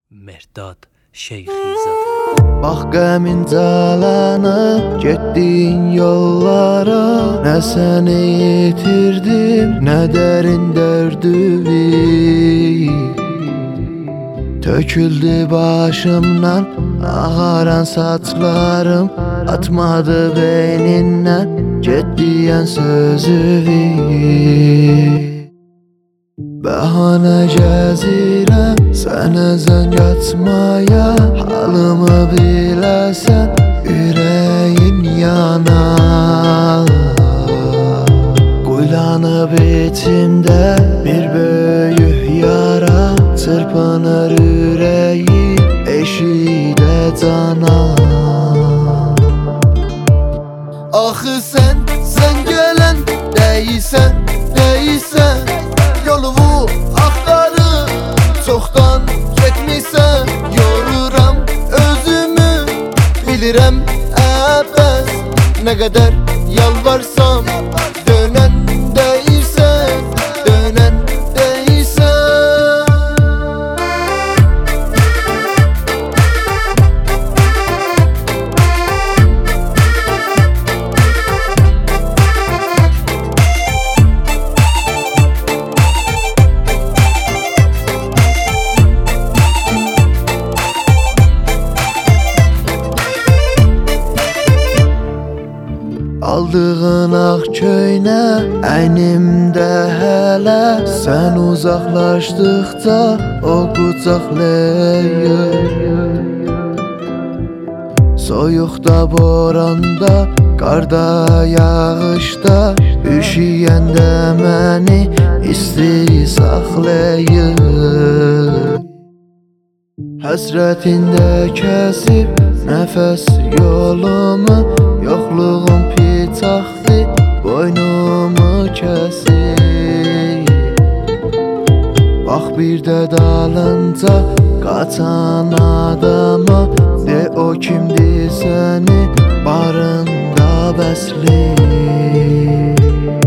Merdad Şeyxizadə. Bax qəmin calanıb getdin yollara, nə səni yitirdim, nə dərin dərdüvi. Töküldü başımdan ağaran saçlarım, atmadı beynindən get deyən sözüvi. Bəhanə gəzirəm sənə zəng açmaya, halımı biləsən ürəyin yanar. Quyulanıb içimdə bir böyük yara, çırpınır ürəyim eşidə canar. Axı sən gələn deyilsən, yolumu axtarıb çoxdan getmisən. Yoruram özümü, bilirəm əbəs, nə qədər yalvarsam dönən deyilsən, dönən deyilsən. Aldığın ağ köynə əynimdə hələ, sən uzaqlaşdıqca o qucaqlayır. Soyuqda, boranda, qarda, yağışda, üşüyəndə məni isti saxlayır. Həsrətində kəsib nəfəs yolumu, yoxluğum pitaxtı boynumu kəsir. Bax bir də dalınca qaçan adama, de o kimdir səni barında bəsləyir.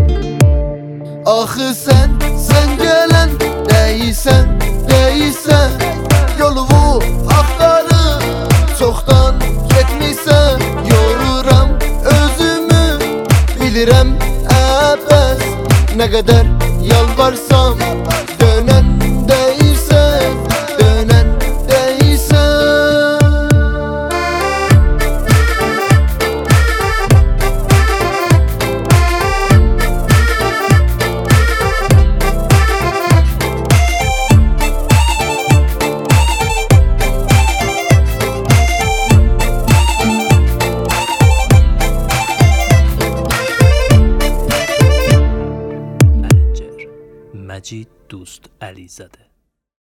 Axı sən gələn deyilsən, yolumu axtarıb çoxdan getmisən. Yoruram özümü, bilirəm əbəs, nə qədər yalvarsam dönən deyilsən, dönən deyilsən. Məcid Dost Əlizadə.